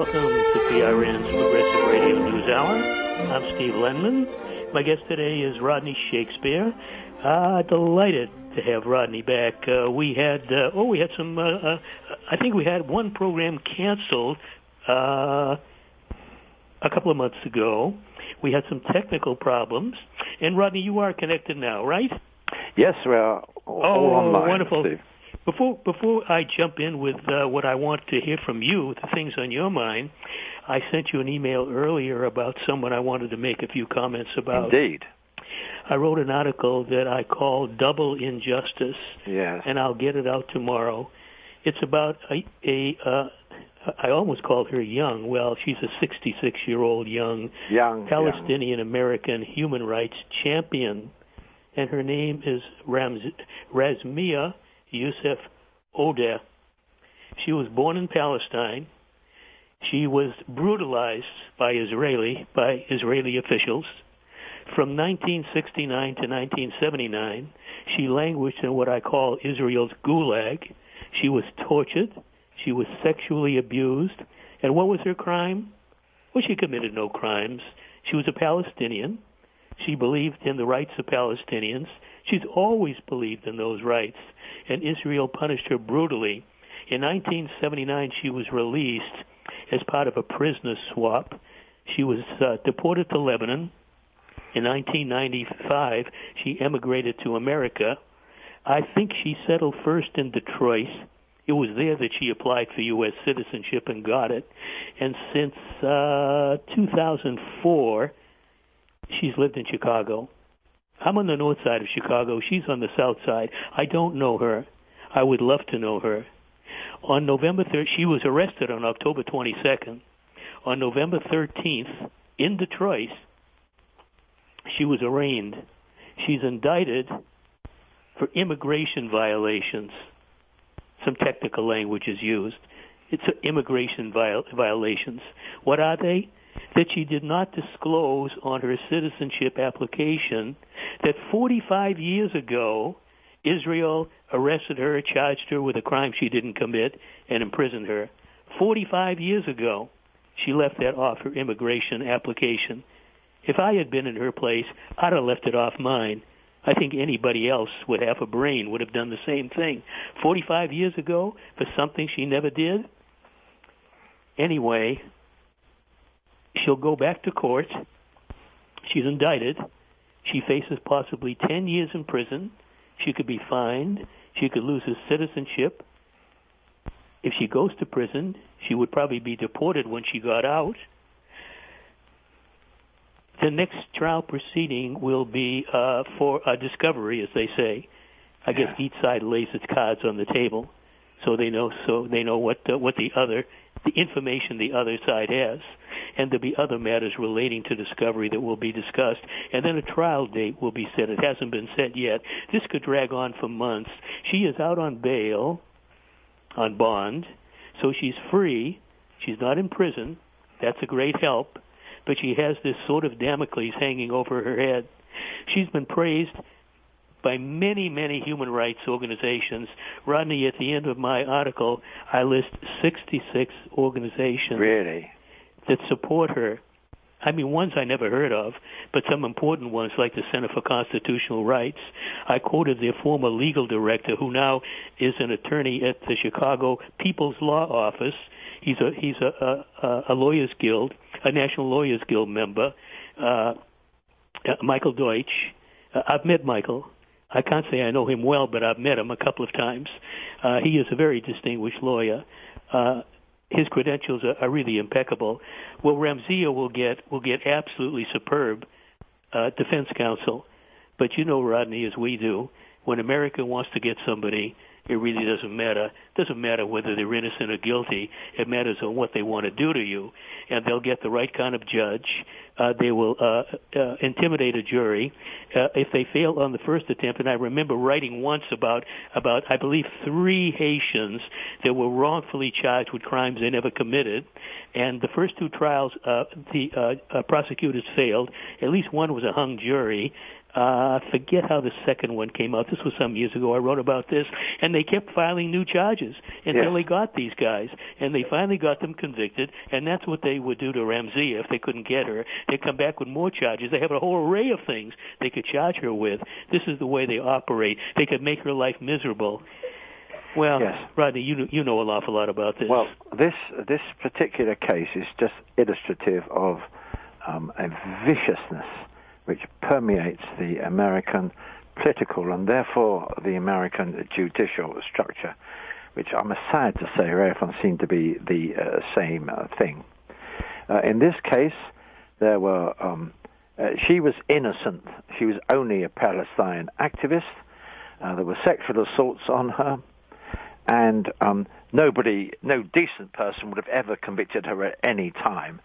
welcome to PRN's Progressive Radio News Hour. I'm Steve Lenman. My guest today is Rodney Shakespeare. Delighted to have Rodney back. We had some. I think we had one program canceled a couple of months ago. We had some technical problems, and Rodney, you are connected now, right? Yes, we're all online. Wonderful. Steve. Before I jump in with what I want to hear from you, the things on your mind, I sent you an email earlier about someone I wanted to make a few comments about. Indeed. I wrote an article that I called Double Injustice, yes, and I'll get it out tomorrow. It's about I almost called her young. Well, she's a 66-year-old young Palestinian-American human rights champion, and her name is Razmia Youssef Odeh. She was born in Palestine. She was brutalized by Israeli officials. From 1969 to 1979, she languished in what I call Israel's gulag. She was tortured. She was sexually abused. And what was her crime? Well, she committed no crimes. She was a Palestinian. She believed in the rights of Palestinians. She's always believed in those rights. And Israel punished her brutally. In 1979, she was released as part of a prisoner swap. She was deported to Lebanon. In 1995, she emigrated to America. I think she settled first in Detroit. It was there that she applied for U.S. citizenship and got it. And since 2004, she's lived in Chicago. I'm on the north side of Chicago. She's on the south side. I don't know her. I would love to know her. On November 3rd, she was arrested on October 22nd. On November 13th, in Detroit, she was arraigned. She's indicted for immigration violations. Some technical language is used. It's immigration violations. What are they? That she did not disclose on her citizenship application that 45 years ago, Israel arrested her, charged her with a crime she didn't commit, and imprisoned her. 45 years ago, she left that off her immigration application. If I had been in her place, I'd have left it off mine. I think anybody else with half a brain would have done the same thing. 45 years ago, for something she never did? Anyway, she'll go back to court. She's indicted. She faces possibly 10 years in prison. She could be fined. She could lose her citizenship. If she goes to prison, she would probably be deported when she got out. The next trial proceeding will be for a discovery, as they say. I guess each side lays its cards on the table, so they know what the information the other side has, and there'll be other matters relating to discovery that will be discussed, and then a trial date will be set. It hasn't been set yet. This could drag on for months. She is out on bail, on bond, so she's free. She's not in prison. That's a great help. But she has this sort of Damocles hanging over her head. She's been praised by many, many human rights organizations. Rodney, at the end of my article, I list 66 organizations that support her. I mean, ones I never heard of, but some important ones like the Center for Constitutional Rights. I quoted their former legal director, who now is an attorney at the Chicago People's Law Office. He's a lawyers guild, a National Lawyers Guild member, Michael Deutsch. I've met Michael. I can't say I know him well, but I've met him a couple of times. He is a very distinguished lawyer. His credentials are really impeccable. Well, Razmia will get absolutely superb defense counsel. But you know, Rodney, as we do, when America wants to get somebody, it really doesn't matter. It doesn't matter whether they're innocent or guilty. It matters on what they want to do to you. And they'll get the right kind of judge. They will intimidate a jury. If they fail on the first attempt, and I remember writing once about I believe 3 Haitians that were wrongfully charged with crimes they never committed. And the first 2 trials, the prosecutors failed. At least one was a hung jury. Forget how the second one came out. This was some years ago. I wrote about this, and they kept filing new charges until they got these guys, and they finally got them convicted, and that's what they would do to Ramziya if they couldn't get her. They'd come back with more charges. They have a whole array of things they could charge her with. This is the way they operate. They could make her life miserable. Well, Rodney, you know an awful lot about this. Well, this particular case is just illustrative of a viciousness which permeates the American political and therefore the American judicial structure, which I'm sad to say very often seem to be the same thing. In this case, there were she was innocent. She was only a Palestine activist. There were sexual assaults on her, and no decent person would have ever convicted her at any time.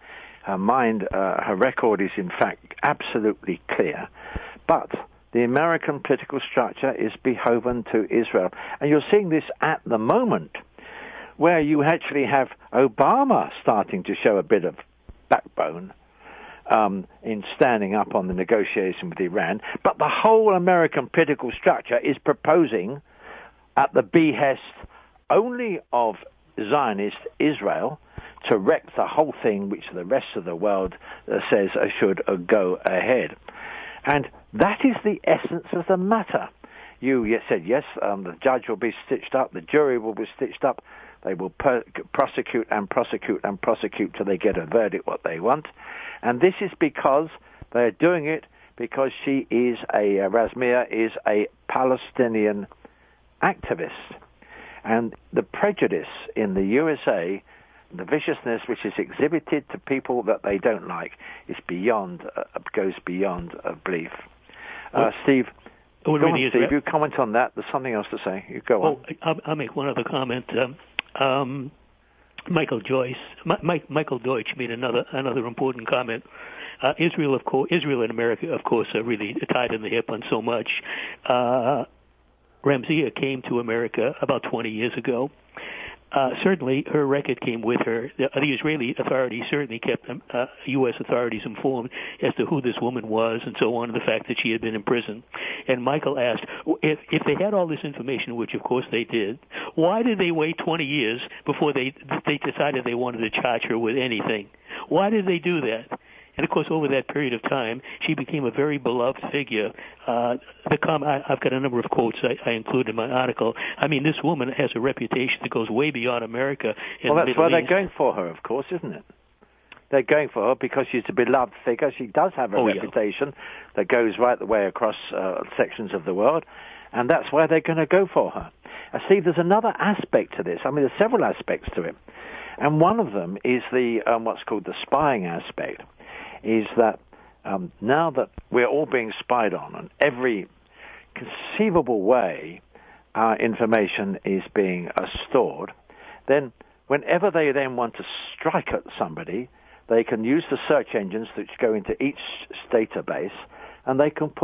Her record is in fact absolutely clear. But the American political structure is beholden to Israel. And you're seeing this at the moment, where you actually have Obama starting to show a bit of backbone in standing up on the negotiation with Iran. But the whole American political structure is proposing, at the behest only of Zionist Israel, to wreck the whole thing, which the rest of the world says should go ahead. And that is the essence of the matter. You said, yes, the judge will be stitched up, the jury will be stitched up, they will prosecute and prosecute and prosecute till they get a verdict what they want. And this is because they're doing it because Ramziya is a Palestinian activist. And the prejudice in the USA, the viciousness which is exhibited to people that they don't like, is goes beyond belief. Steve, Steve, you comment on that. There's something else to say. You go on. I'll make one other comment. Michael Deutsch made another important comment. Israel and America, of course, are really tied in the hip on so much. Ramziya came to America about 20 years ago. Certainly, her record came with her. The Israeli authorities certainly kept U.S. authorities informed as to who this woman was and so on, and the fact that she had been in prison. And Michael asked, if they had all this information, which of course they did, why did they wait 20 years before they decided they wanted to charge her with anything? Why did they do that? And, of course, over that period of time, she became a very beloved figure. I've got a number of quotes I include in my article. I mean, this woman has a reputation that goes way beyond America. Well, that's why they're going for her, of course, isn't it? They're going for her because she's a beloved figure. She does have a reputation that goes right the way across sections of the world, and that's why they're going to go for her. Steve, there's another aspect to this. I mean, there's several aspects to it. And one of them is the what's called the spying aspect. Is that now that we're all being spied on in every conceivable way, our information is being stored, then whenever they then want to strike at somebody, they can use the search engines that go into each database, and they can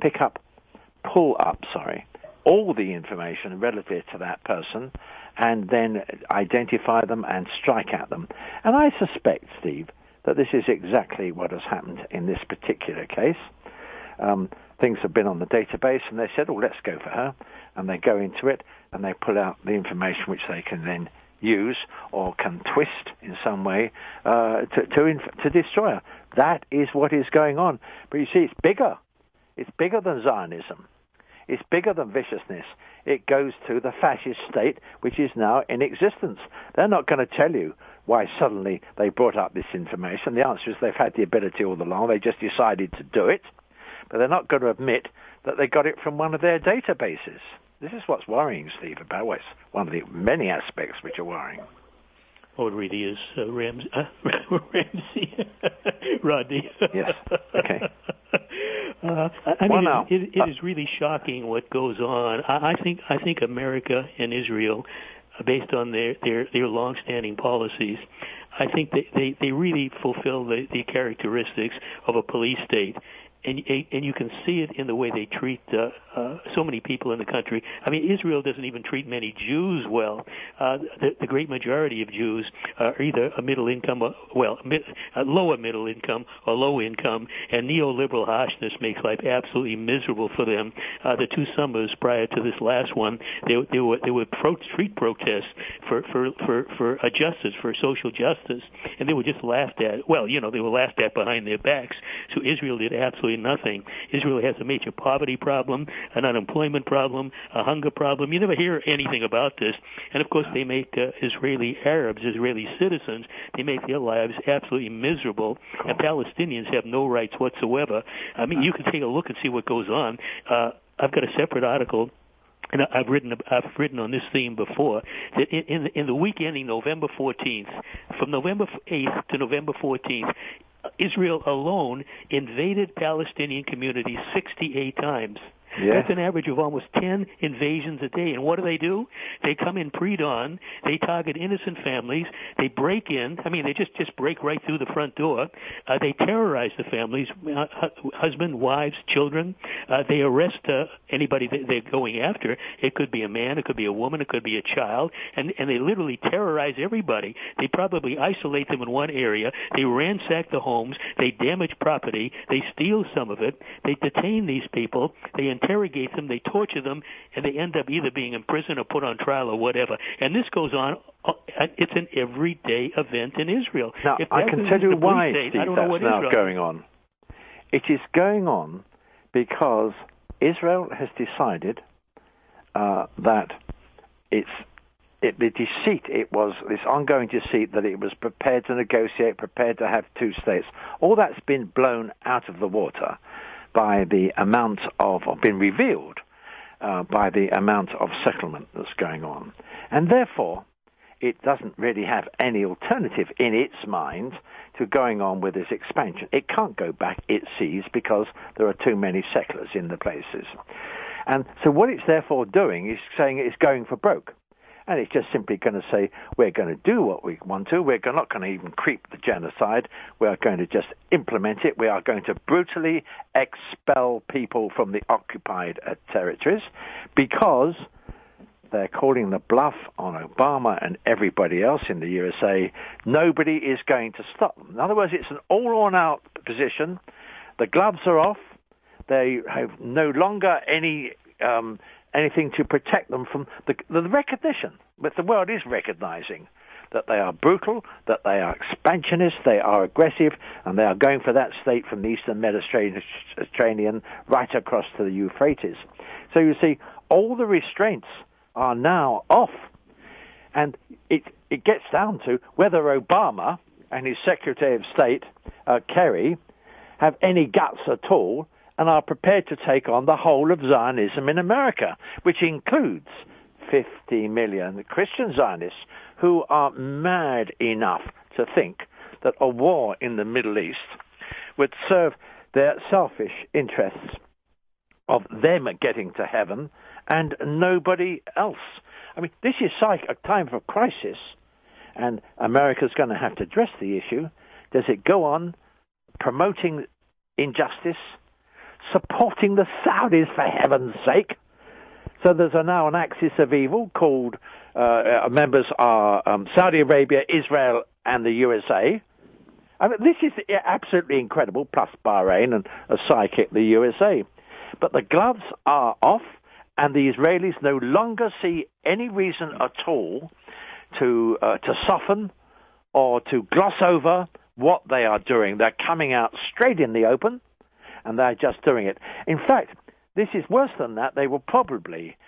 pull up all the information relative to that person, and then identify them and strike at them. And I suspect, Steve, that this is exactly what has happened in this particular case. Things have been on the database, and they said, let's go for her. And they go into it, and they pull out the information which they can then use or can twist in some way to destroy her. That is what is going on. But you see, it's bigger. It's bigger than Zionism. It's bigger than viciousness. It goes to the fascist state, which is now in existence. They're not going to tell you why suddenly they brought up this information. The answer is they've had the ability all along. They just decided to do it. But they're not going to admit that they got it from one of their databases. This is what's worrying, Steve, about what's one of the many aspects which are worrying. Oh, it really is Ramsey, Rodney. Yes. Okay. It is really shocking what goes on. I think America and Israel, based on their long-standing policies, I think they really fulfill the characteristics of a police state. and you can see it in the way they treat so many people in the country. I mean, Israel doesn't even treat many Jews well. The great majority of Jews are either a middle income, lower middle income or low income, and neoliberal harshness makes life absolutely miserable for them. The 2 summers prior to this last one, there were street protests for justice, for social justice, and they were just laughed at. Well, they were laughed at behind their backs. So Israel did absolutely nothing. Israel has a major poverty problem, an unemployment problem, a hunger problem. You never hear anything about this. And of course, they make Israeli Arabs, Israeli citizens, they make their lives absolutely miserable. And Palestinians have no rights whatsoever. I mean, you can take a look and see what goes on. I've got a separate article, and I've written on this theme before, that in the week ending November 14th, from November 8th to November 14th, Israel alone invaded Palestinian communities 68 times. Yeah. That's an average of almost 10 invasions a day. And what do? They come in pre-dawn. They target innocent families. They break in. I mean, they just break right through the front door. They terrorize the families, husband, wives, children. They arrest anybody that they're going after. It could be a man. It could be a woman. It could be a child. And they literally terrorize everybody. They probably isolate them in one area. They ransack the homes. They damage property. They steal some of it. They detain these people. They interrogate them, they torture them, and they end up either being in prison or put on trial or whatever. And this goes on. It's an everyday event in Israel. Now, I can tell you why, Steve, that's now going on. It is going on because Israel has decided that the deceit, it was this ongoing deceit that it was prepared to negotiate, prepared to have 2 states. All that's been blown out of the water by the amount of, or been revealed by the amount of settlement that's going on. And therefore, it doesn't really have any alternative in its mind to going on with this expansion. It can't go back, it sees, because there are too many settlers in the places. And so what it's therefore doing is saying it's going for broke. And it's just simply going to say, we're going to do what we want to. We're not going to even creep the genocide. We are going to just implement it. We are going to brutally expel people from the occupied territories because they're calling the bluff on Obama and everybody else in the USA. Nobody is going to stop them. In other words, it's an all-on-out position. The gloves are off. They have no longer anything to protect them from the recognition, but the world is recognizing that they are brutal, that they are expansionist, they are aggressive, and they are going for that state from the eastern Mediterranean right across to the Euphrates. So you see, all the restraints are now off, and it gets down to whether Obama and his Secretary of State, Kerry, have any guts at all and are prepared to take on the whole of Zionism in America, which includes 50 million Christian Zionists who are mad enough to think that a war in the Middle East would serve their selfish interests of them getting to heaven and nobody else. I mean, this is a time for crisis, and America's going to have to address the issue. Does it go on promoting injustice, supporting the Saudis, for heaven's sake? So there's now an axis of evil called, members are Saudi Arabia, Israel, and the USA. I mean, this is absolutely incredible, plus Bahrain and a sidekick, the USA. But the gloves are off, and the Israelis no longer see any reason at all to soften or to gloss over what they are doing. They're coming out straight in the open, and they're just doing it. In fact, this is worse than that. They will probably,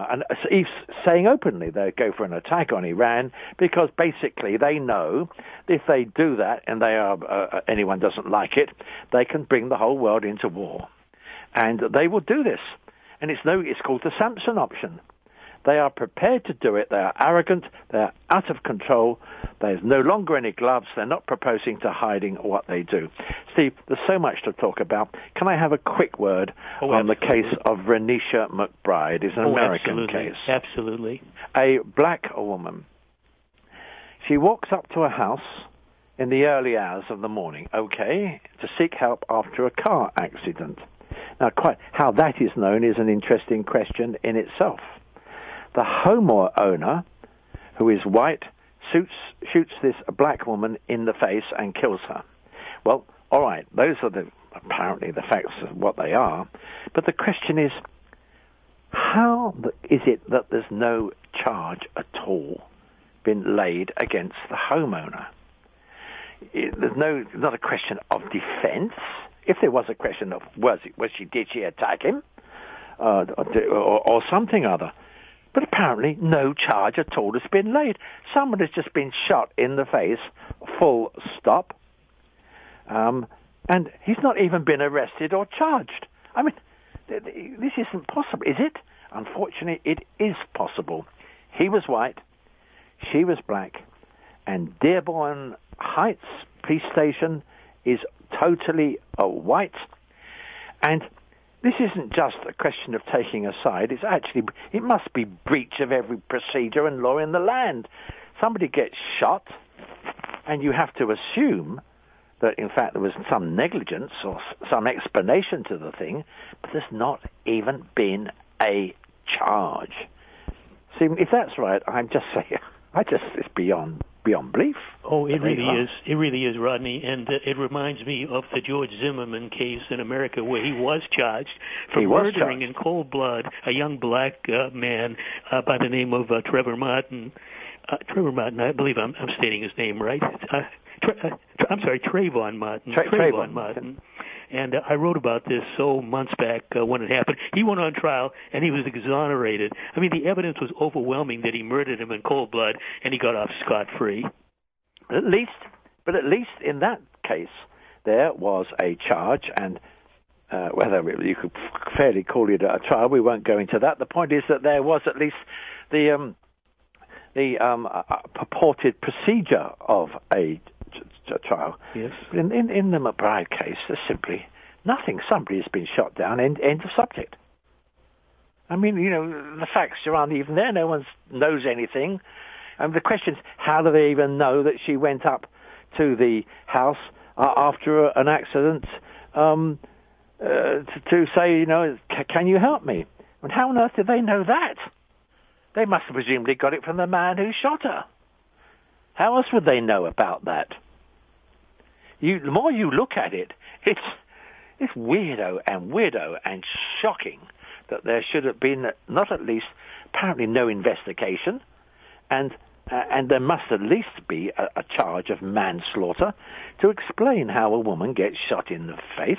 saying openly, they'll go for an attack on Iran because basically they know if they do that and anyone doesn't like it, they can bring the whole world into war. And they will do this. And it's called the Samson option. They are prepared to do it. They are arrogant. They are out of control. There's no longer any gloves. They're not proposing to hiding what they do. Steve, there's so much to talk about. Can I have a quick word on the case of Renisha McBride? It's an American case. Absolutely. A black woman. She walks up to a house in the early hours of the morning. Okay, to seek help after a car accident. Now, quite how that is known is an interesting question in itself. The homeowner, who is white, shoots this black woman in the face and kills her. Well, all right, those are apparently the facts of what they are. But the question is, how is it that there's no charge at all been laid against the homeowner? There's not a question of defense. If there was a question of did she attack him or something other, but apparently no charge at all has been laid. Someone has just been shot in the face, full stop, and he's not even been arrested or charged. I mean, this isn't possible, is it? Unfortunately, it is possible. He was white, she was black, and Dearborn Heights Police Station is totally white. And this isn't just a question of taking a side. It must be breach of every procedure and law in the land. Somebody gets shot, and you have to assume that, in fact, there was some negligence or some explanation to the thing, but there's not even been a charge. See, if that's right, I'm just saying, it's beyond belief. Oh, it really is. It really is, Rodney. And it reminds me of the George Zimmerman case in America, where he was charged for murdering in cold blood a young black man by the name of Trevor Martin. Trevor Martin, I believe I'm stating his name right. I'm sorry, Trayvon Martin. Trayvon Martin. And I wrote about this months back when it happened. He went on trial, and he was exonerated. I mean, the evidence was overwhelming that he murdered him in cold blood, and he got off scot-free. At least in that case, there was a charge, and whether you could fairly call it a trial, we won't go into that. The point is that there was at least the purported procedure of a trial. Yes. In the McBride case, there's simply nothing. Somebody has been shot down. End of subject. I mean, the facts aren't even there. No one knows anything. And the question is, how do they even know that she went up to the house after an accident to say, can you help me? And how on earth did they know that? They must have presumably got it from the man who shot her. How else would they know about that? The more you look at it, it's weirdo and shocking that there should have been not at least apparently no investigation, and there must at least be a charge of manslaughter to explain how a woman gets shot in the face,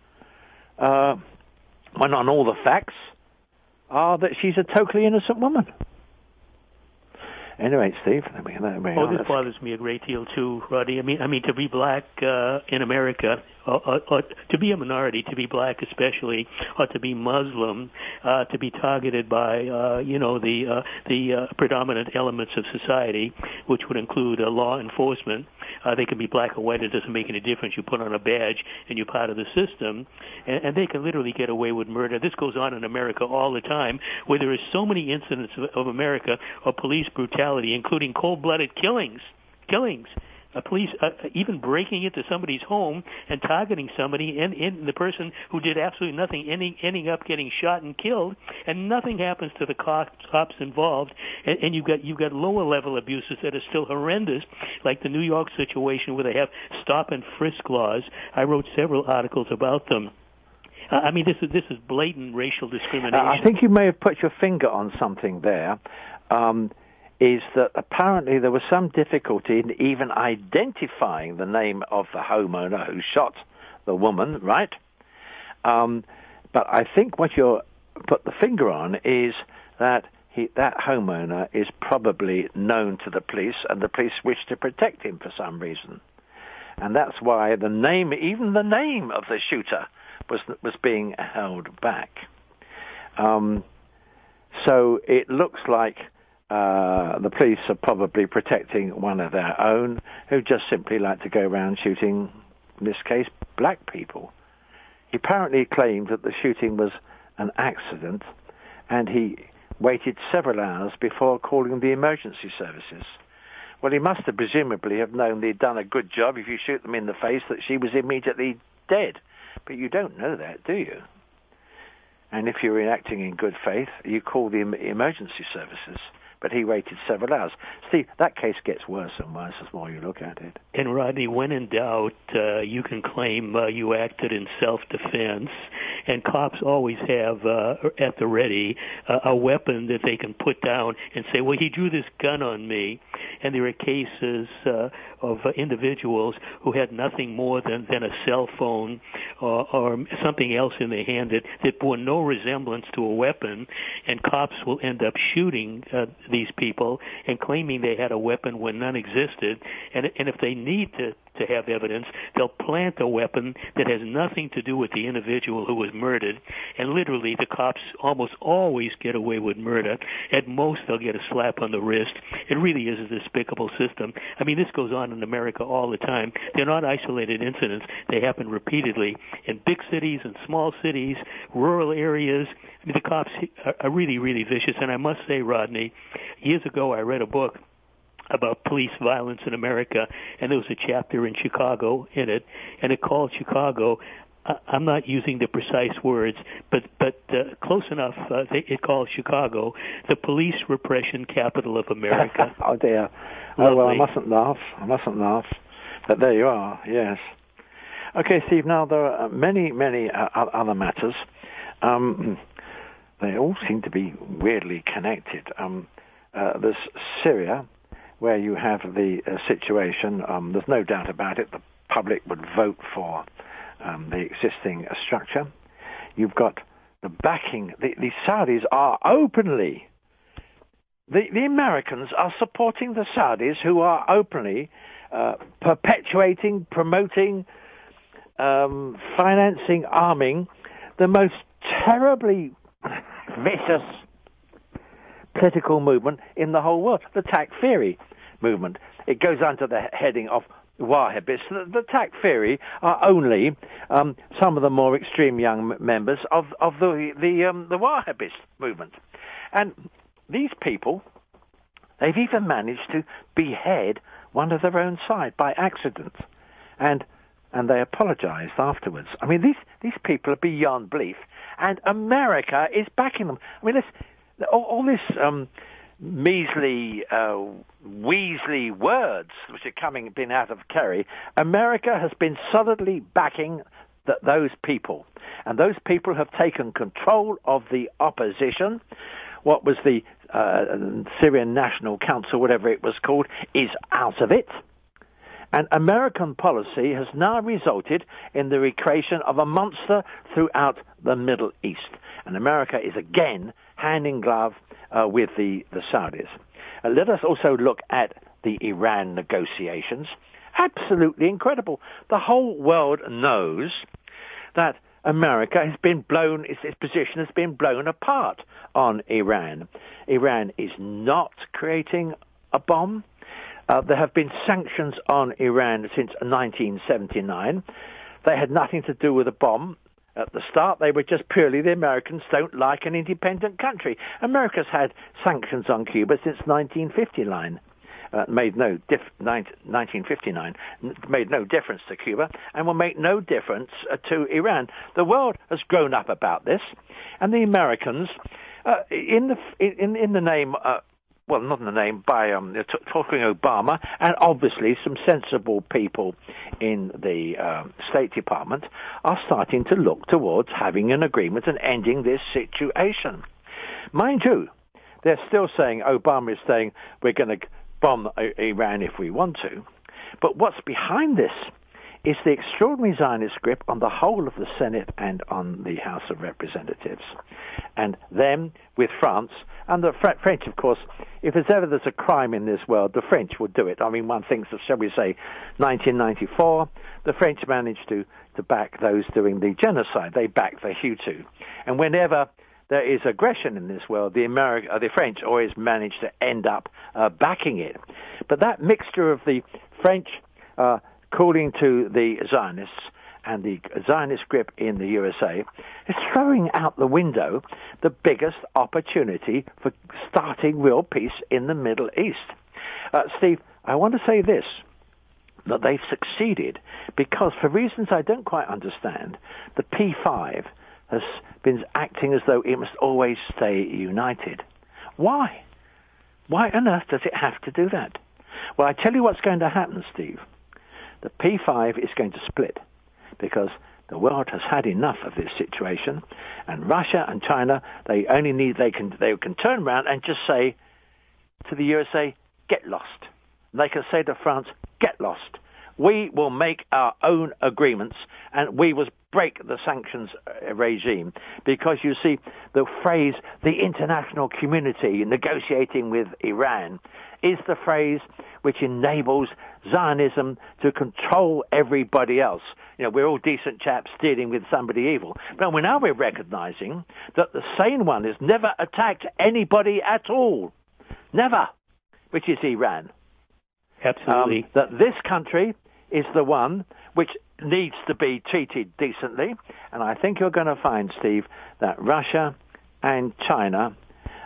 when on all the facts are that she's a totally innocent woman. Anyway, Steve, this bothers me a great deal too, Roddy. I mean, to be black in America, or to be a minority, to be black especially, or to be Muslim, to be targeted by the predominant elements of society, which would include law enforcement. They can be black or white; it doesn't make any difference. You put on a badge and you're part of the system, and they can literally get away with murder. This goes on in America all the time, where there is so many incidents of America of police brutality, including cold-blooded killings. Police even breaking into somebody's home and targeting somebody, and the person who did absolutely nothing ending up getting shot and killed, and nothing happens to the cops involved. And you've got lower level abuses that are still horrendous, like the New York situation where they have stop and frisk laws. I wrote several articles about them. I mean, this is blatant racial discrimination. I think you may have put your finger on something there. Is that apparently there was some difficulty in even identifying the name of the homeowner who shot the woman, right? But I think what you put the finger on is that that homeowner is probably known to the police, and the police wish to protect him for some reason. And that's why even the name of the shooter was being held back. So it looks like the police are probably protecting one of their own who just simply like to go around shooting, in this case, black people. He apparently claimed that the shooting was an accident, and he waited several hours before calling the emergency services. Well, he must have presumably have known they'd done a good job if you shoot them in the face, that she was immediately dead. But you don't know that, do you? And if you're acting in good faith, you call the emergency services. But he waited several hours. Steve, that case gets worse and worse the more you look at it. And Rodney, when in doubt, you can claim you acted in self-defense. And cops always have at the ready a weapon that they can put down and say, well, he drew this gun on me. And there are cases of individuals who had nothing more than a cell phone or something else in their hand that bore no resemblance to a weapon, and cops will end up shooting these people and claiming they had a weapon when none existed. And if they need to have evidence, they'll plant a weapon that has nothing to do with the individual who was murdered. And literally, the cops almost always get away with murder. At most, they'll get a slap on the wrist. It really is a despicable system. I mean, this goes on in America all the time. They're not isolated incidents. They happen repeatedly in big cities and small cities, rural areas. I mean, the cops are really, really vicious. And I must say, Rodney, years ago I read a book about police violence in America, and there was a chapter in Chicago in it, and it called Chicago, I'm not using the precise words, but close enough, it called Chicago the police repression capital of America. Oh, dear. Oh, well, I mustn't laugh. But there you are, yes. Okay, Steve, now there are many other matters. They all seem to be weirdly connected. There's Syria, where you have the situation, there's no doubt about it, the public would vote for the existing structure. You've got the backing, the Saudis are openly, the Americans are supporting the Saudis, who are openly perpetuating, promoting, financing, arming the most terribly vicious political movement in the whole world, the Takfiri movement. It goes under the heading of Wahhabis. The Takfiri are only some of the more extreme young members of the Wahhabist movement. And these people, they've even managed to behead one of their own side by accident. And they apologized afterwards. I mean, these people are beyond belief. And America is backing them. I mean, all this measly, Weasley words which are being out of Kerry, America has been solidly backing those people. And those people have taken control of the opposition. What was the Syrian National Council, whatever it was called, is out of it. And American policy has now resulted in the recreation of a monster throughout the Middle East. And America is again hand in glove with the Saudis. Let us also look at the Iran negotiations. Absolutely incredible. The whole world knows that America has been blown, its position has been blown apart on Iran. Iran is not creating a bomb. There have been sanctions on Iran since 1979. They had nothing to do with a bomb. At the start, they were just purely the Americans don't like an independent country. America's had sanctions on Cuba since 1959. 1959 made no difference to Cuba and will make no difference to Iran. The world has grown up about this, and the Americans, in the name. Well, not in the name, by talking Obama, and obviously some sensible people in the State Department are starting to look towards having an agreement and ending this situation. Mind you, they're still saying, Obama is saying, we're going to bomb Iran if we want to. But what's behind this is the extraordinary Zionist grip on the whole of the Senate and on the House of Representatives. And them with France, and the French, of course, if there's a crime in this world, the French will do it. I mean, one thinks of, shall we say, 1994, the French managed to back those doing the genocide. They backed the Hutu. And whenever there is aggression in this world, the French always manage to end up backing it. But that mixture of the French calling to the Zionists and the Zionist grip in the USA is throwing out the window the biggest opportunity for starting real peace in the Middle East. Steve, I want to say this, that they've succeeded because, for reasons I don't quite understand, the P5 has been acting as though it must always stay united. Why? Why on earth does it have to do that? Well, I tell you what's going to happen, Steve. The P5 is going to split because the world has had enough of this situation, and Russia and China, they can turn around and just say to the USA, get lost. And they can say to France, get lost. We will make our own agreements, and we will break the sanctions regime. Because, you see, the phrase, the international community negotiating with Iran, is the phrase which enables Zionism to control everybody else. You know, we're all decent chaps dealing with somebody evil. But now we're recognizing that the sane one has never attacked anybody at all. Never. Which is Iran. Absolutely. That this country is the one which needs to be treated decently. And I think you're going to find, Steve, that Russia and China,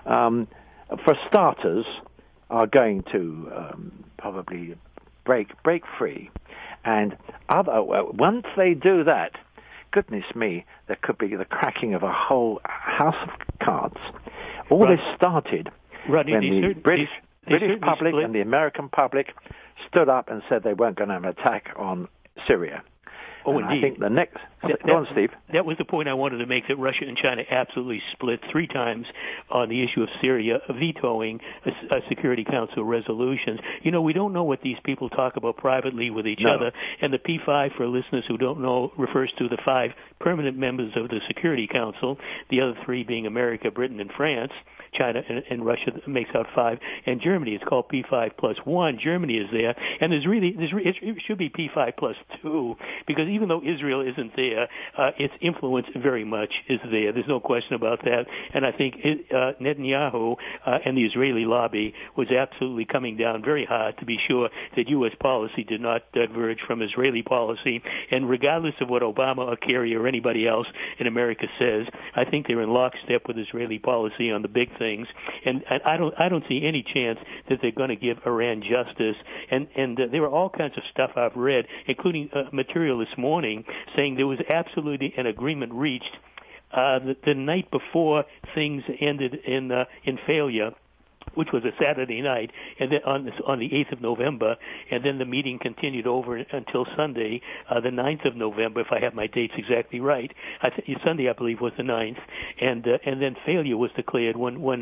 for starters, are going to probably break free. And once they do that, goodness me, there could be the cracking of a whole house of cards. All this started when the British public and the American public stood up and said they weren't going to have an attack on Syria. Oh, indeed. I think the next... Go on, Steve. That was the point I wanted to make, that Russia and China absolutely split 3 times on the issue of Syria, vetoing a Security Council resolutions. You know, we don't know what these people talk about privately with each other, and the P5, for listeners who don't know, refers to the 5 permanent members of the Security Council, the other 3 being America, Britain, and France. China and Russia makes out 5, and Germany. It's called P5 plus 1. Germany is there, and it should be P5 plus 2, because even though Israel isn't there, its influence very much is there. There's no question about that. And I think Netanyahu and the Israeli lobby was absolutely coming down very hard to be sure that U.S. policy did not diverge from Israeli policy. And regardless of what Obama or Kerry or anybody else in America says, I think they're in lockstep with Israeli policy on the big things. And I don't see any chance that they're going to give Iran justice. And there were all kinds of stuff I've read, including material this morning, saying there was absolutely an agreement reached the night before things ended in failure, which was a Saturday night, and then on the 8th of November, and then the meeting continued over until Sunday, the 9th of November, if I have my dates exactly right. Sunday, I believe, was the 9th, and then failure was declared when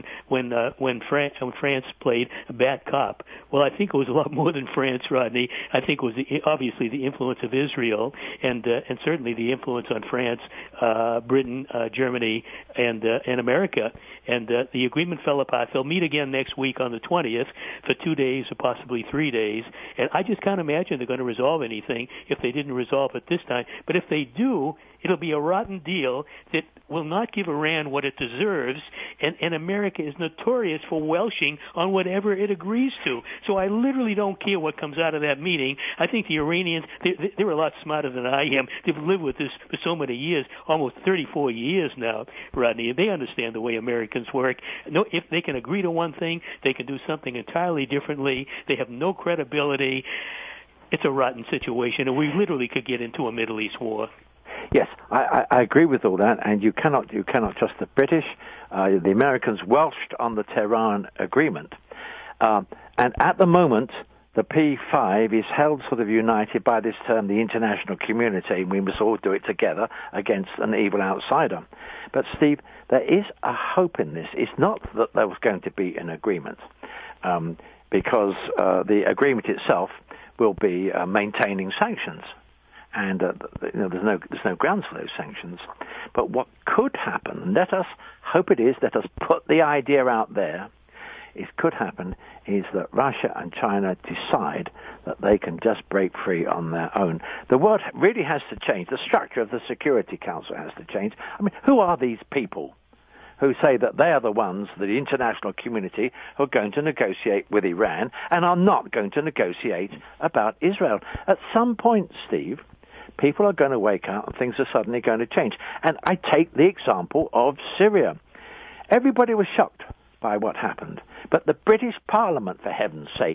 France played bad cop. Well, I think it was a lot more than France, Rodney. I think it was obviously the influence of Israel, and certainly the influence on France, Britain, Germany, and America. And the agreement fell apart. They'll meet again next week on the 20th for 2 days or possibly 3 days. And I just can't imagine they're going to resolve anything if they didn't resolve it this time. But if they do, it'll be a rotten deal that will not give Iran what it deserves, and America is notorious for welshing on whatever it agrees to. So I literally don't care what comes out of that meeting. I think the Iranians, they're a lot smarter than I am. They've lived with this for so many years, almost 34 years now, Rodney. They understand the way Americans work. No, if they can agree to one thing, they can do something entirely differently. They have no credibility. It's a rotten situation, and we literally could get into a Middle East war. Yes, I agree with all that, and you cannot trust the British. The Americans welched on the Tehran agreement, and at the moment, the P5 is held sort of united by this term, the international community. We must all do it together against an evil outsider. But Steve, there is a hope in this. It's not that there was going to be an agreement, because the agreement itself will be maintaining sanctions. And there's no grounds for those sanctions. But what could happen, let us hope it is, let us put the idea out there, it could happen is that Russia and China decide that they can just break free on their own. The world really has to change. The structure of the Security Council has to change. I mean, who are these people who say that they are the ones, the international community, who are going to negotiate with Iran and are not going to negotiate about Israel? At some point, Steve, people are going to wake up and things are suddenly going to change. And I take the example of Syria. Everybody was shocked by what happened. But the British Parliament, for heaven's sake,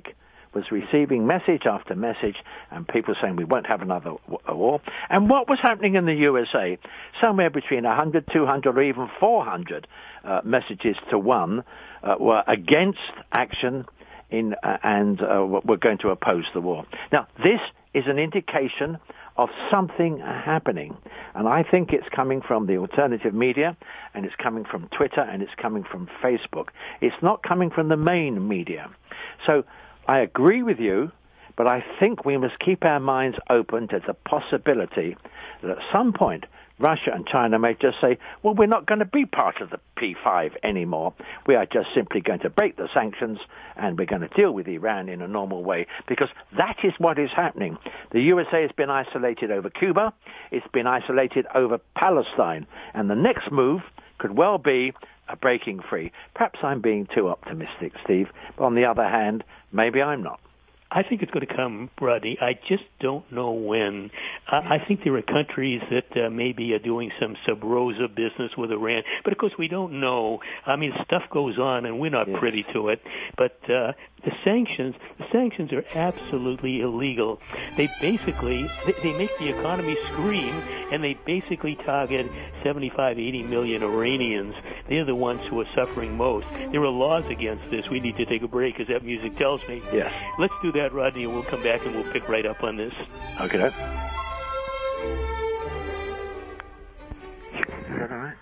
was receiving message after message, and people saying we won't have another war. And what was happening in the USA? Somewhere between 100, 200, or even 400 messages to one were against action and were going to oppose the war. Now, this is an indication of something happening. And I think it's coming from the alternative media, and it's coming from Twitter, and it's coming from Facebook. It's not coming from the main media. So I agree with you, but I think we must keep our minds open to the possibility that at some point Russia and China may just say, well, we're not going to be part of the P5 anymore. We are just simply going to break the sanctions, and we're going to deal with Iran in a normal way, because that is what is happening. The USA has been isolated over Cuba. It's been isolated over Palestine. And the next move could well be a breaking free. Perhaps I'm being too optimistic, Steve. But on the other hand, maybe I'm not. I think it's going to come, Rodney. I just don't know when. I think there are countries that maybe are doing some sub rosa business with Iran, but of course we don't know. I mean, stuff goes on, and we're not privy to it. But the sanctions are absolutely illegal. They basically they make the economy scream, and they basically target 75, 80 million Iranians. They're the ones who are suffering most. There are laws against this. We need to take a break, as that music tells me. Yes. Let's do that, Rodney, and we'll come back and we'll pick right up on this. Okay. Is that all right?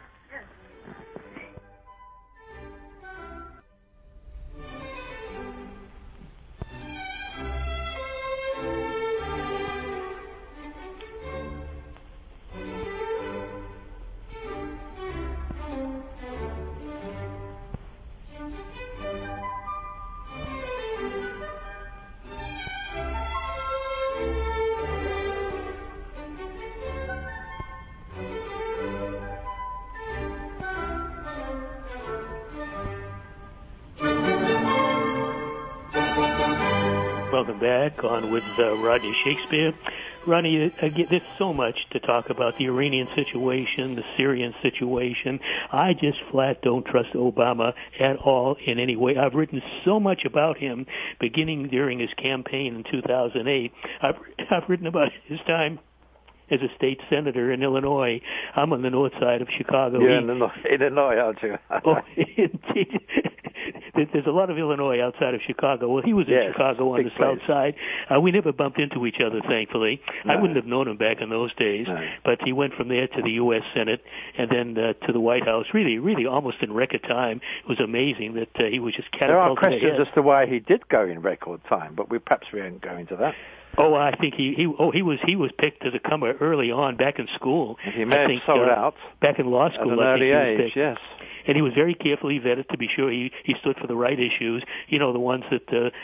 Welcome back on with Rodney Shakespeare. Rodney, there's so much to talk about: the Iranian situation, the Syrian situation. I just flat don't trust Obama at all in any way. I've written so much about him, beginning during his campaign in 2008. I've written about his time as a state senator in Illinois. I'm on the north side of Chicago. You're in Illinois, aren't you? Oh, indeed. There's a lot of Illinois outside of Chicago. Well, he was in Chicago on the south side. We never bumped into each other, thankfully. No. I wouldn't have known him back in those days. No. But he went from there to the U.S. Senate and then to the White House, really almost in record time. It was amazing that he was just catapulted There are questions ahead. as to why he did go in record time, but perhaps we won't go into that. Oh, I think he was picked as a comer early on back in school. He may have sold out back in law school. At an early age, yes. And he was very carefully vetted to be sure he stood for the right issues. You know, the ones that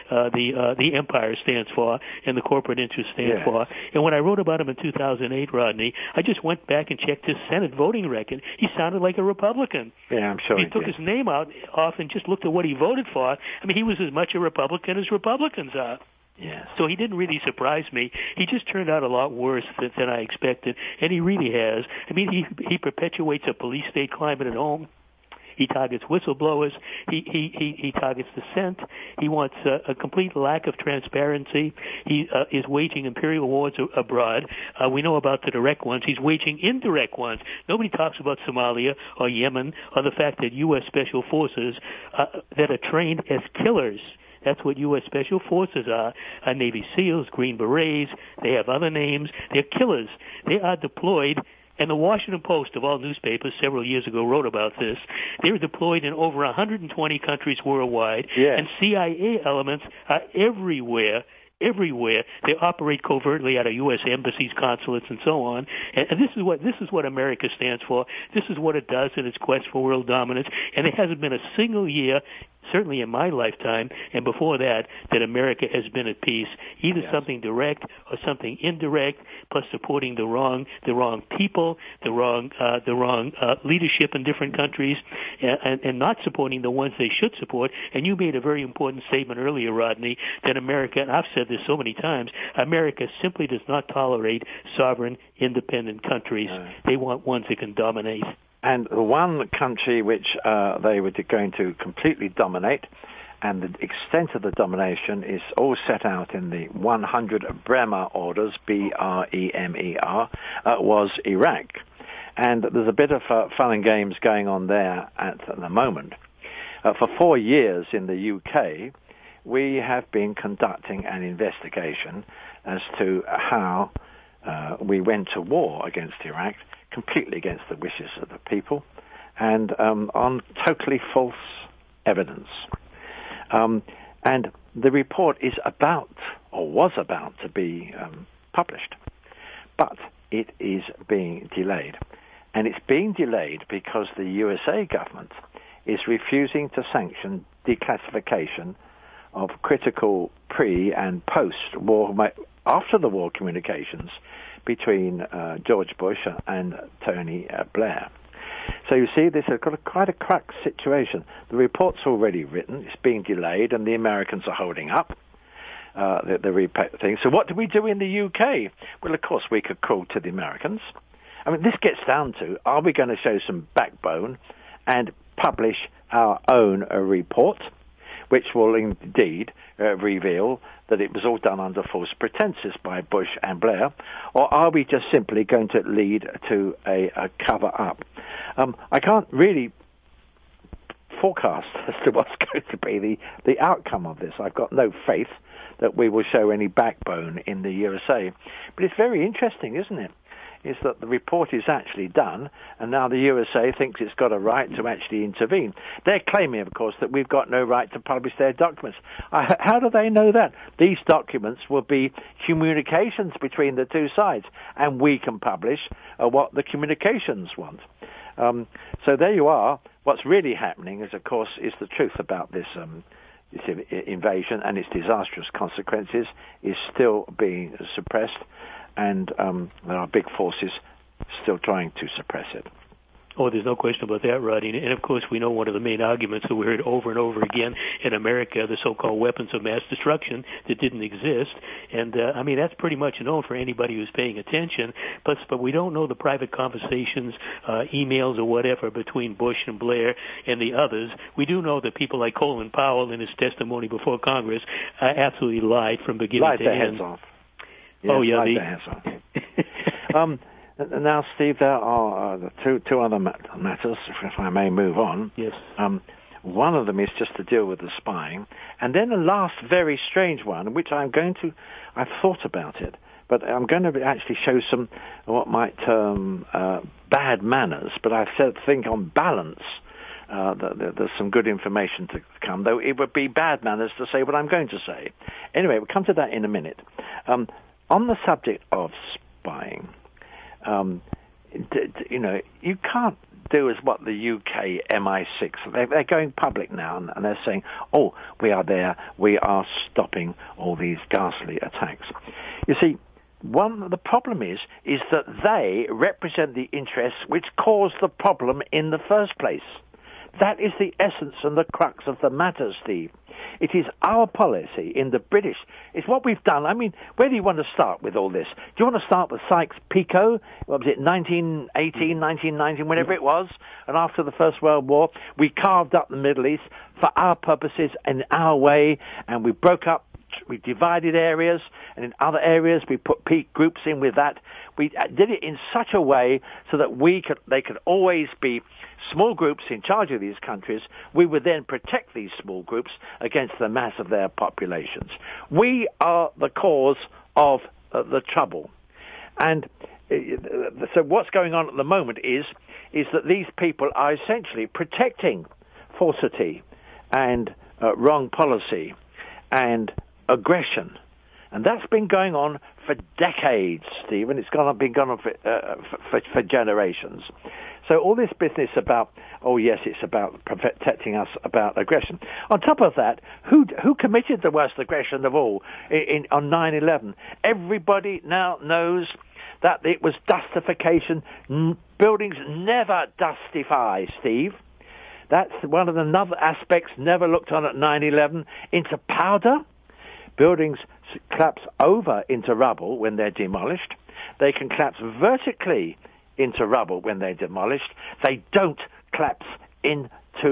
the empire stands for and the corporate interests stand for. And when I wrote about him in 2008, Rodney, I just went back and checked his Senate voting record. He sounded like a Republican. Yeah, I'm sure he took his name off and just looked at what he voted for. I mean, he was as much a Republican as Republicans are. Yes. So he didn't really surprise me. He just turned out a lot worse than I expected, and he really has. I mean, he perpetuates a police state climate at home. He targets whistleblowers. He targets dissent. He wants a complete lack of transparency. He is waging imperial wars abroad. We know about the direct ones. He's waging indirect ones. Nobody talks about Somalia or Yemen or the fact that U.S. Special Forces that are trained as killers. That's what U.S. Special Forces are. Navy SEALs, Green Berets, they have other names. They're killers. They are deployed, and the Washington Post, of all newspapers, several years ago wrote about this. They're deployed in over 120 countries worldwide, and CIA elements are everywhere. They operate covertly out of U.S. embassies, consulates, and so on. And this is what America stands for. This is what it does in its quest for world dominance. And there hasn't been a single year, certainly in my lifetime and before that America has been at peace. Either something direct or something indirect, plus supporting the wrong people, the wrong leadership in different countries, and not supporting the ones they should support. And you made a very important statement earlier, Rodney, that America, and I've said this so many times, America simply does not tolerate sovereign, independent countries. They want ones that can dominate. And the one country which they were going to completely dominate and the extent of the domination is all set out in the 100 Bremer orders, B-R-E-M-E-R, was Iraq. And there's a bit of fun and games going on there at the moment. For 4 years in the UK, we have been conducting an investigation as to how we went to war against Iraq, completely against the wishes of the people, and on totally false evidence. And the report is about, or was about, to be published. But it is being delayed. And it's being delayed because the USA government is refusing to sanction declassification of critical pre- and post-war, after-the-war communications between George Bush and Tony Blair. So you see, this has got quite a crux situation. The report's already written, it's being delayed, and the Americans are holding up the thing. So what do we do in the UK? Well, of course, we could call to the Americans. I mean, this gets down to, are we going to show some backbone and publish our own report, which will indeed reveal that it was all done under false pretenses by Bush and Blair, or are we just simply going to lead to a cover-up? I can't really forecast as to what's going to be the outcome of this. I've got no faith that we will show any backbone in the USA. But it's very interesting, isn't it? Is that the report is actually done, and now the USA thinks it's got a right to actually intervene. They're claiming, of course, that we've got no right to publish their documents. How do they know that? These documents will be communications between the two sides, and we can publish what the communications want. So there you are. What's really happening is, of course, is the truth about this invasion and its disastrous consequences is still being suppressed. And there are big forces still trying to suppress it. Oh, there's no question about that, Rodney. And, of course, we know one of the main arguments that we heard over and over again in America, the so-called weapons of mass destruction that didn't exist. And, I mean, that's pretty much known for anybody who's paying attention. But we don't know the private conversations, emails or whatever between Bush and Blair and the others. We do know that people like Colin Powell in his testimony before Congress absolutely lied from beginning to end. Lied their heads off. Yes, now, Steve, there are two other matters, if I may move on. Yes. One of them is just to deal with the spying. And then the last very strange one, which I've thought about it, but I'm going to actually show some, what might term, bad manners. But I think on balance, there's some good information to come, though it would be bad manners to say what I'm going to say. Anyway, we'll come to that in a minute. On the subject of spying, you can't do as what the UK MI6, they're going public now, and they're saying, oh, we are there, we are stopping all these ghastly attacks. You see, the problem is that they represent the interests which caused the problem in the first place. That is the essence and the crux of the matter, Steve. It is our policy in the British. It's what we've done. I mean, where do you want to start with all this? Do you want to start with Sykes-Picot? What was it, 1918, 1919, whatever it was? And after the First World War, we carved up the Middle East for our purposes in our way, and we broke up, we divided areas, and in other areas we put peak groups in with that. We did it in such a way so that they could always be small groups in charge of these countries. We would then protect these small groups against the mass of their populations. We are the cause of the trouble. And so what's going on at the moment is that these people are essentially protecting falsity and wrong policy and aggression. And that's been going on for decades, Stephen. It's been going on for generations. So all this business about, oh yes, it's about protecting us about aggression. On top of that, who committed the worst aggression of all on 9/11? Everybody now knows that it was dustification. Buildings never dustify, Steve. That's one of the other aspects never looked on at 9/11. Into powder. Buildings collapse over into rubble when they're demolished. They can collapse vertically into rubble when they're demolished. They don't collapse into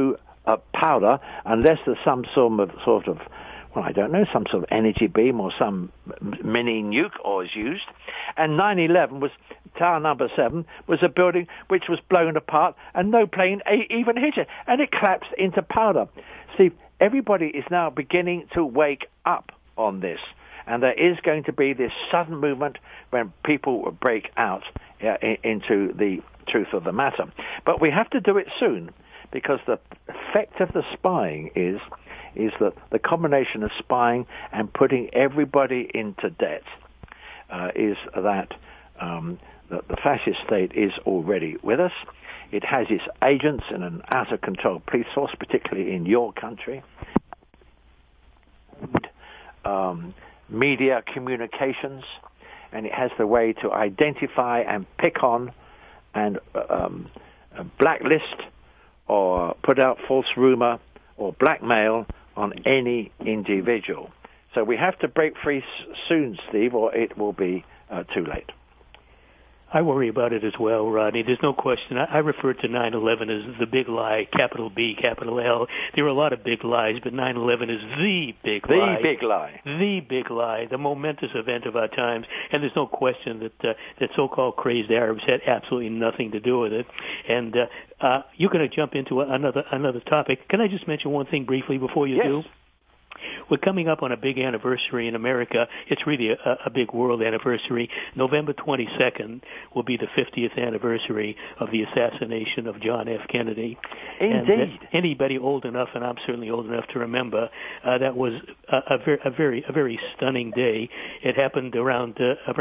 powder unless there's some sort of well, I don't know, some sort of energy beam or some mini nuke or is used. And 9/11 was, Tower number 7 was a building which was blown apart and no plane even hit it. And it collapsed into powder. Steve, everybody is now beginning to wake up on this. And there is going to be this sudden movement when people break out into the truth of the matter. But we have to do it soon, because the effect of the spying is that the combination of spying and putting everybody into debt is that the fascist state is already with us. It has its agents in an out-of-control police force, particularly in your country. Media communications, and it has the way to identify and pick on and blacklist or put out false rumor or blackmail on any individual. So we have to break free soon, Steve, or it will be too late. I worry about it as well, Rodney. There's no question. I refer to 9/11 as the big lie, capital B, capital L. There are a lot of big lies, but 9/11 is the big lie. The big lie. The big lie, the momentous event of our times. And there's no question that that so-called crazed Arabs had absolutely nothing to do with it. And you're going to jump into another topic. Can I just mention one thing briefly before you do? We're coming up on a big anniversary in America. It's really a big world anniversary. November 22nd will be the 50th anniversary of the assassination of John F. Kennedy. Indeed. And anybody old enough, and I'm certainly old enough to remember, that was a very stunning day. It happened around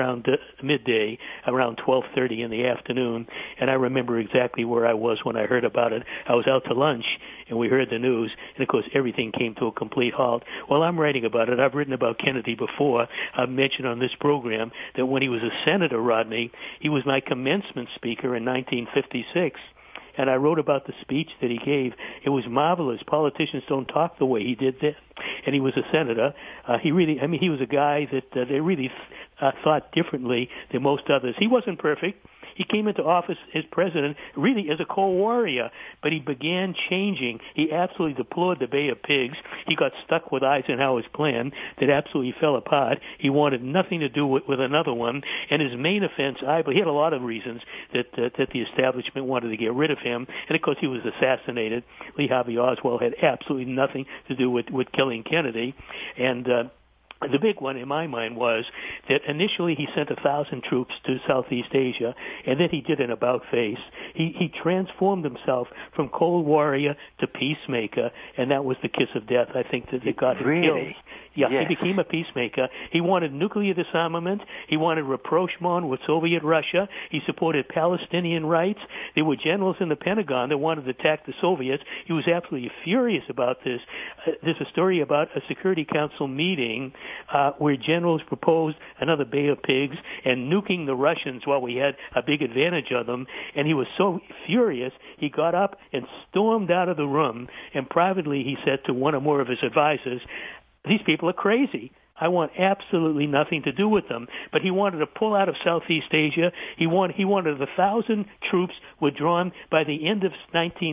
midday, around 12:30 in the afternoon, and I remember exactly where I was when I heard about it. I was out to lunch, and we heard the news, and of course everything came to a complete halt. Well, I'm writing about it. I've written about Kennedy before. I've mentioned on this program that when he was a senator, Rodney, he was my commencement speaker in 1956. And I wrote about the speech that he gave. It was marvelous. Politicians don't talk the way he did then. And he was a senator. He was a guy that they really thought differently than most others. He wasn't perfect. He came into office as president really as a Cold Warrior, but he began changing. He absolutely deplored the Bay of Pigs. He got stuck with Eisenhower's plan that absolutely fell apart. He wanted nothing to do with another one, and his main offense, I believe, he had a lot of reasons that the establishment wanted to get rid of him, and of course he was assassinated. Lee Harvey Oswald had absolutely nothing to do with killing Kennedy, and the big one in my mind was that initially he sent 1,000 troops to Southeast Asia, and then he did an about-face. He transformed himself from Cold Warrior to peacemaker, and that was the kiss of death, I think, that got him killed. Yeah, yes. He became a peacemaker. He wanted nuclear disarmament. He wanted rapprochement with Soviet Russia. He supported Palestinian rights. There were generals in the Pentagon that wanted to attack the Soviets. He was absolutely furious about this. There's a story about a Security Council meeting where generals proposed another Bay of Pigs and nuking the Russians while we had a big advantage of them. And he was so furious, he got up and stormed out of the room. And privately he said to one or more of his advisors, "These people are crazy. I want absolutely nothing to do with them." But he wanted to pull out of Southeast Asia. He wanted 1,000 troops withdrawn by the end of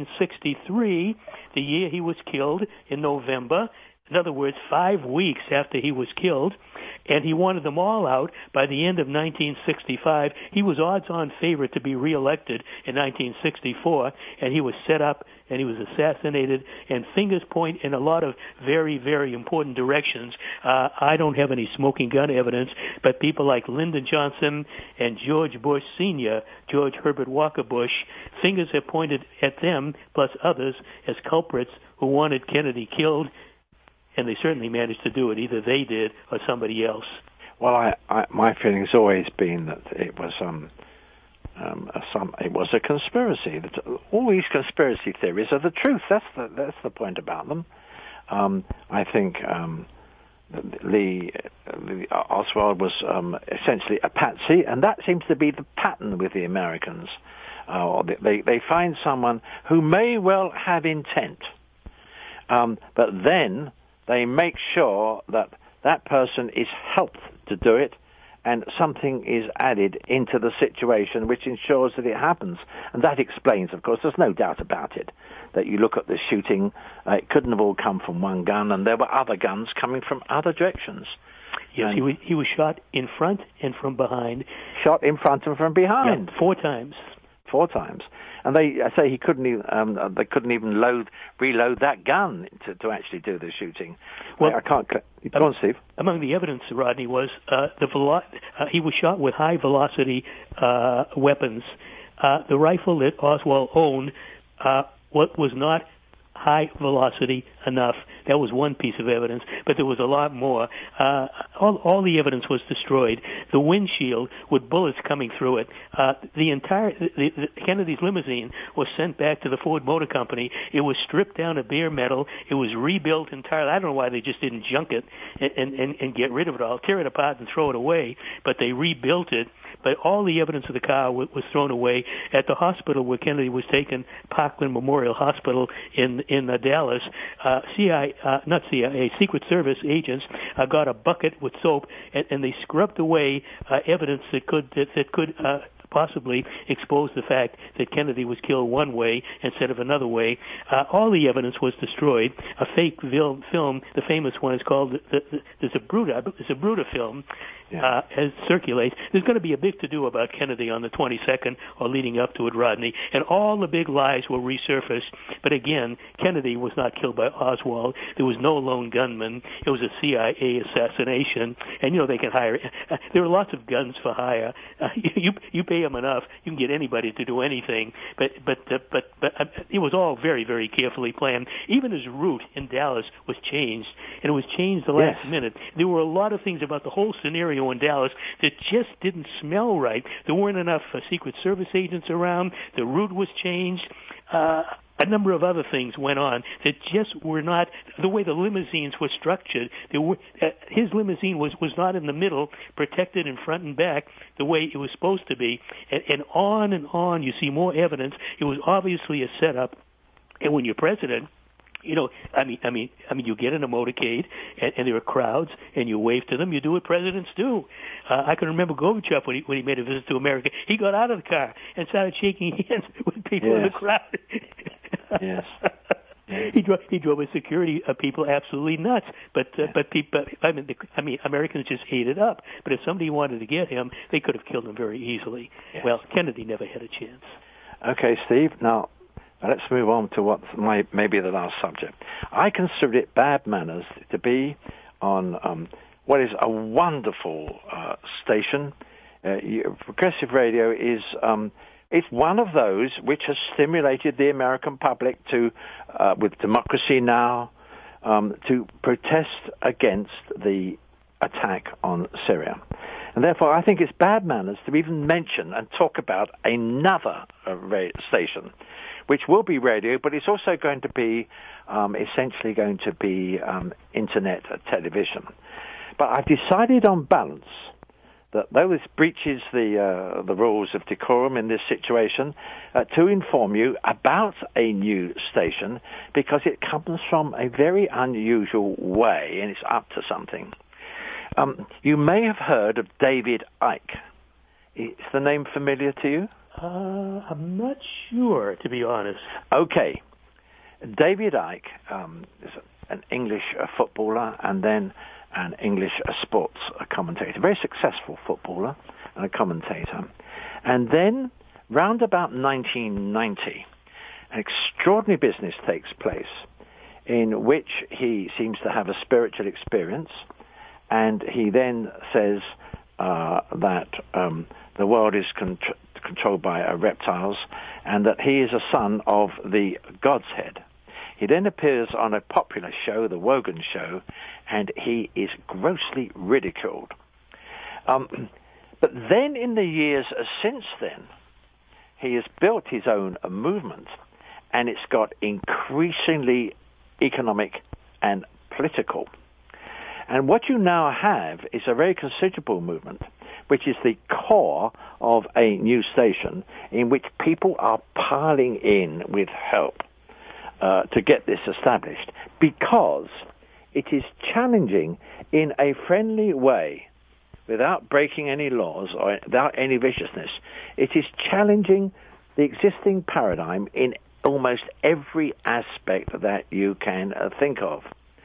1963, the year he was killed in November. In other words, 5 weeks after he was killed, and he wanted them all out by the end of 1965. He was odds-on favorite to be reelected in 1964, and he was set up and he was assassinated, and fingers point in a lot of very, very important directions. I don't have any smoking gun evidence, but people like Lyndon Johnson and George Bush Sr., George Herbert Walker Bush, fingers have pointed at them, plus others, as culprits who wanted Kennedy killed. And they certainly managed to do it. Either they did or somebody else. Well, my feeling has always been that it was it was a conspiracy. That all these conspiracy theories are the truth. That's the point about them. I think Lee Oswald was essentially a patsy, and that seems to be the pattern with the Americans. They find someone who may well have intent, but then they make sure that that person is helped to do it, and something is added into the situation which ensures that it happens. And that explains, of course, there's no doubt about it, that you look at the shooting, it couldn't have all come from one gun, and there were other guns coming from other directions. Yes, he was shot in front and from behind. Shot in front and from behind. Yeah, 4 times. 4 times. And they say they couldn't even reload that gun to actually do the shooting. Well, I can't. Go on, Steve. Among the evidence, Rodney, was he was shot with high velocity weapons. The rifle that Oswald owned was not high velocity enough. That was one piece of evidence, but there was a lot more. All the evidence was destroyed. The windshield with bullets coming through it. The Kennedy's limousine was sent back to the Ford Motor Company. It was stripped down of bare metal. It was rebuilt entirely. I don't know why they just didn't junk it and get rid of it all, tear it apart and throw it away, but they rebuilt it. But all the evidence of the car was thrown away. At the hospital where Kennedy was taken, Parkland Memorial Hospital in Dallas, Secret Service agents got a bucket with soap and they scrubbed away evidence that could possibly expose the fact that Kennedy was killed one way instead of another way. All the evidence was destroyed. A fake film, the famous one is called the Zabruta film, has circulates. There's going to be a big to-do about Kennedy on the 22nd or leading up to it, Rodney, and all the big lies will resurface. But again, Kennedy was not killed by Oswald. There was no lone gunman. It was a CIA assassination, and they can hire. There are lots of guns for hire. You pay them enough, you can get anybody to do anything. But it was all very, very carefully planned. Even his route in Dallas was changed, and it was changed the last minute. There were a lot of things about the whole scenario in Dallas that just didn't smell right. There weren't enough Secret Service agents around. The route was changed. A number of other things went on that just were not the way the limousines were structured. His limousine was not in the middle, protected in front and back the way it was supposed to be. And on, you see more evidence. It was obviously a setup. And when you're president, you get in a motorcade and there are crowds and you wave to them. You do what presidents do. I can remember Gorbachev when he made a visit to America. He got out of the car and started shaking hands with people in the crowd. Yes. He drove his security people absolutely nuts. But people, Americans just ate it up. But if somebody wanted to get him, they could have killed him very easily. Yes. Well, Kennedy never had a chance. Okay, Steve. Now, let's move on to what maybe the last subject. I consider it bad manners to be on what is a wonderful station. Progressive Radio is it's one of those which has stimulated the American public to, with Democracy Now!, to protest against the attack on Syria. And therefore, I think it's bad manners to even mention and talk about another station, which will be radio, but it's also going to be essentially going to be internet television. But I've decided on balance that though this breaches the rules of decorum in this situation, to inform you about a new station because it comes from a very unusual way and it's up to something. You may have heard of David Icke. Is the name familiar to you? I'm not sure, to be honest. Okay. David Icke is an English footballer and then an English sports commentator, a very successful footballer and a commentator. And then, round about 1990, an extraordinary business takes place in which he seems to have a spiritual experience, and he then says that the world is controlled by reptiles, and that he is a son of the God's Head. He then appears on a popular show, The Wogan Show, and he is grossly ridiculed. But then in the years since then, he has built his own movement, and it's got increasingly economic and political. And what you now have is a very considerable movement, which is the core of a new station in which people are piling in with help to get this established, because it is challenging in a friendly way without breaking any laws or without any viciousness. It is challenging the existing paradigm in almost every aspect that you can think of.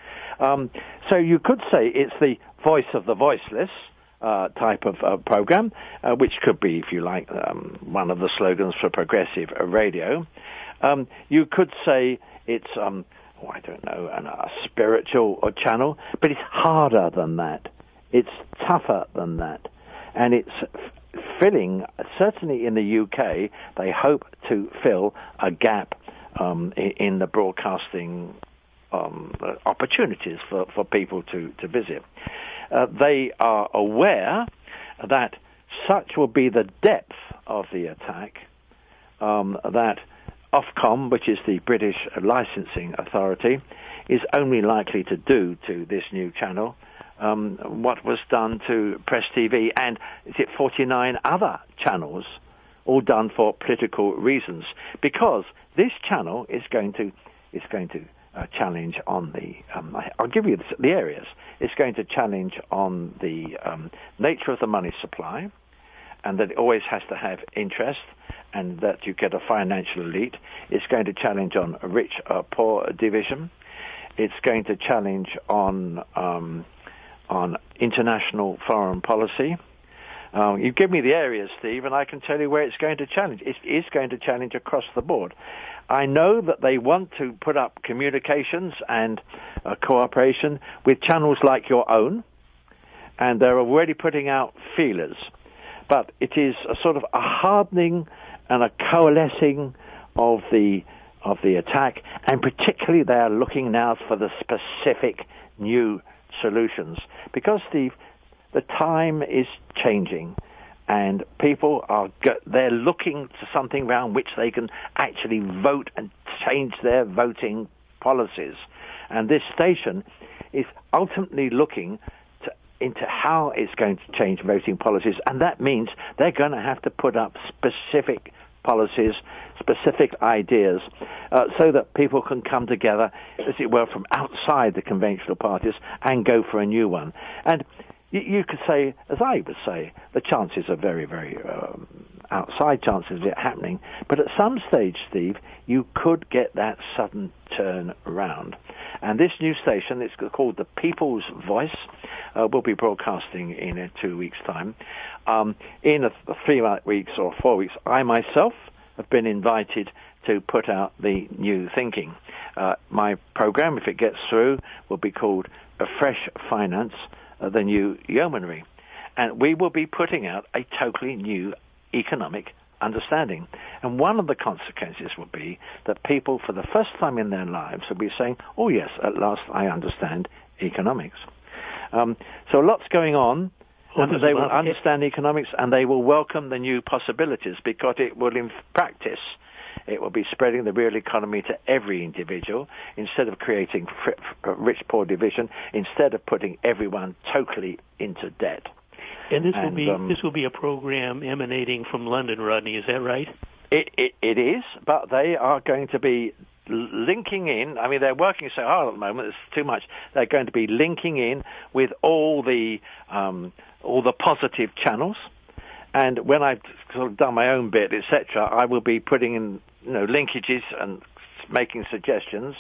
So you could say it's the voice of the voiceless type of program, which could be, if you like, one of the slogans for progressive radio. You could say it's, I don't know, a spiritual channel, but it's harder than that. It's tougher than that. And it's filling, certainly in the UK, they hope to fill a gap in the broadcasting opportunities for people to visit. They are aware that such will be the depth of the attack that Ofcom, which is the British licensing authority, is only likely to do to this new channel what was done to Press TV and 49 other channels, all done for political reasons, because this channel is going to challenge on the. I'll give you the areas. It's going to challenge on the nature of the money supply, and that it always has to have interest, and that you get a financial elite. It's going to challenge on a rich-poor division. It's going to challenge on international foreign policy. You give me the areas, Steve, and I can tell you where it's going to challenge. It is going to challenge across the board. I know that they want to put up communications and cooperation with channels like your own, and they're already putting out feelers. But it is a sort of a hardening and a coalescing of the attack, and particularly they are looking now for the specific new solutions, because the time is changing, and people they're looking to something around which they can actually vote and change their voting policies. And this station is ultimately looking into how it's going to change voting policies, and that means they're going to have to put up specific policies, specific ideas, so that people can come together, as it were, from outside the conventional parties and go for a new one. And you could say, as I would say, the chances are very, very outside chances of it happening. But at some stage, Steve, you could get that sudden turn around. And this new station, it's called the People's Voice, will be broadcasting in 2 weeks' time. In 3 weeks or 4 weeks, I myself have been invited to put out the new thinking. My program, if it gets through, will be called A Fresh Finance, the New Yeomanry. And we will be putting out a totally new economic understanding. And one of the consequences will be that people, for the first time in their lives, will be saying, oh yes, at last I understand economics. So lots going on. They will understand economics, and they will welcome the new possibilities, because it will, in practice, it will be spreading the real economy to every individual, instead of creating rich-poor division, instead of putting everyone totally into debt. And this will be a program emanating from London, Rodney, is that right? It is, but they are going to be linking in. I mean, they're working so hard at the moment, it's too much. They're going to be linking in with all the positive channels. And when I've sort of done my own bit, etc., I will be putting in, linkages and making suggestions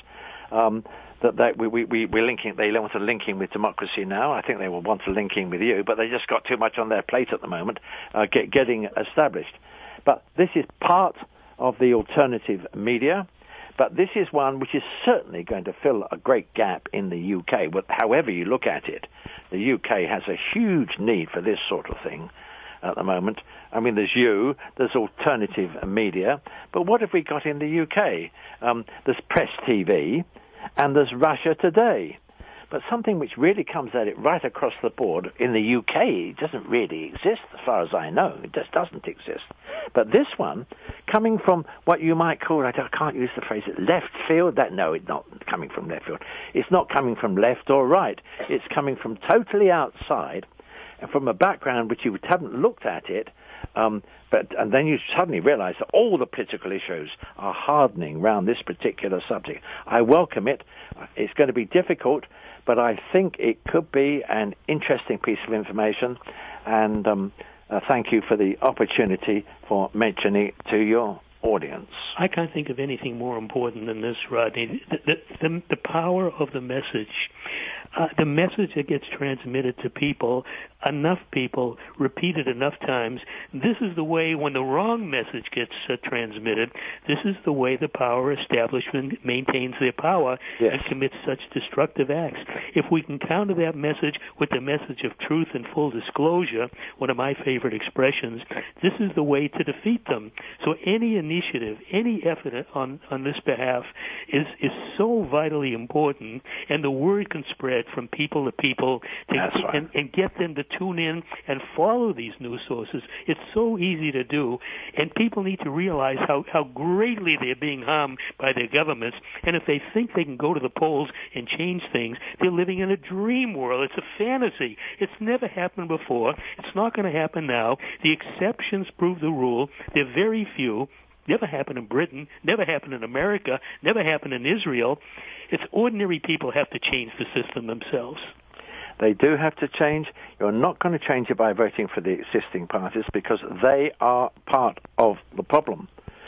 that we're linking. They want to link in with Democracy Now! I think they will want to link in with you, but they just got too much on their plate at the moment, getting established. But this is part of the alternative media. But this is one which is certainly going to fill a great gap in the UK. However you look at it, the UK has a huge need for this sort of thing at the moment. I mean, there's alternative media, but what have we got in the UK? There's Press TV, and there's Russia Today. But something which really comes at it right across the board in the UK, it doesn't really exist as far as I know. It just doesn't exist. But this one, coming from what you might call, I can't use the phrase, left field. No, it's not coming from left field. It's not coming from left or right. It's coming from totally outside, and from a background which you haven't looked at it, and then you suddenly realize that all the political issues are hardening around this particular subject. I welcome it. It's going to be difficult, but I think it could be an interesting piece of information, and thank you for the opportunity for mentioning it to your audience. I can't think of anything more important than this, Rodney. The power of the message. The message that gets transmitted to people, enough people, repeated enough times, this is the way when the wrong message gets transmitted, this is the way the power establishment maintains their power and commits such destructive acts. If we can counter that message with the message of truth and full disclosure, one of my favorite expressions, this is the way to defeat them. So any initiative, any effort on this behalf is so vitally important, and the word can spread from people to people and get them to tune in and follow these news sources. It's so easy to do, and people need to realize how greatly they're being harmed by their governments, and if they think they can go to the polls and change things, they're living in a dream world. It's a fantasy. It's never happened before. It's not going to happen now. The exceptions prove the rule. They're very few. Never happened in Britain, never happened in America, never happened in Israel. It's ordinary people have to change the system themselves. They do have to change. You're not going to change it by voting for the existing parties because they are part of the problem.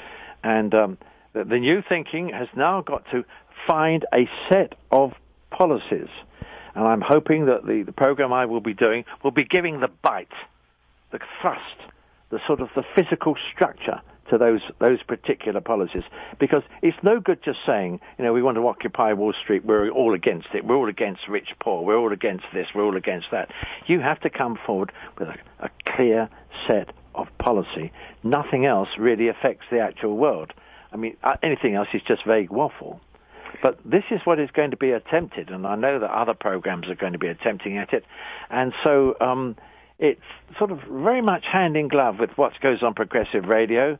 And the new thinking has now got to find a set of policies. And I'm hoping that the program I will be doing will be giving the bite, the thrust, the sort of the physical structure to those particular policies, because it's no good just saying, we want to occupy Wall Street, we're all against it, we're all against rich, poor, we're all against this, we're all against that. You have to come forward with a clear set of policy. Nothing else really affects the actual world. I mean, anything else is just vague waffle. But this is what is going to be attempted, and I know that other programs are going to be attempting at it, and so it's sort of very much hand in glove with what goes on progressive radio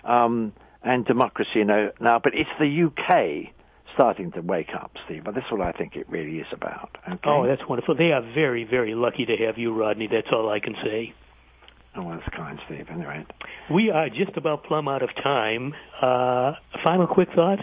and democracy now. But it's the UK starting to wake up, Steve. But that's what I think it really is about. Okay? Oh, that's wonderful. They are very, very lucky to have you, Rodney. That's all I can say. Oh, well, that's kind, Steve. Anyway. We are just about plumb out of time. Final quick thought?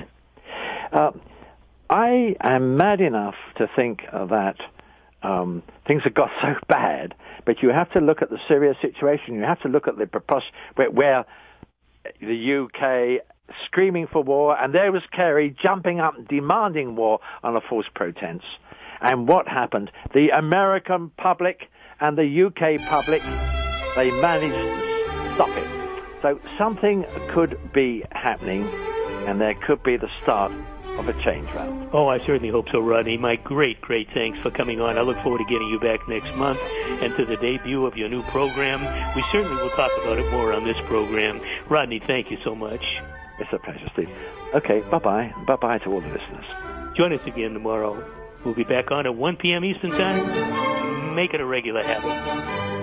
I am mad enough to think that things have got so bad, but you have to look at the Syria situation. You have to look at the where the UK screaming for war, and there was Kerry jumping up and demanding war on a false pretense. And what happened? The American public and the UK public, they managed to stop it. So something could be happening, and there could be the start of a change round. Oh, I certainly hope so, Rodney. My great thanks for coming on. I look forward to getting you back next month and to the debut of your new program. We certainly will talk about it more on this program. Rodney, thank you so much. It's a pleasure, Steve. Okay, bye-bye. Bye-bye to all the listeners. Join us again tomorrow. We'll be back on at 1 p.m. Eastern Time. Make it a regular habit.